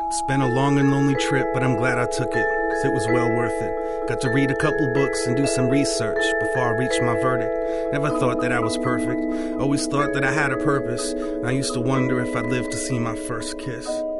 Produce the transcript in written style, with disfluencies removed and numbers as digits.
It's been a long and lonely trip, but I'm glad I took it, cause it was well worth it. Got to read a couple books and do some research before I reached my verdict. Never thought that I was perfect, always thought that I had a purpose. I used to wonder if I'd live to see my first kiss.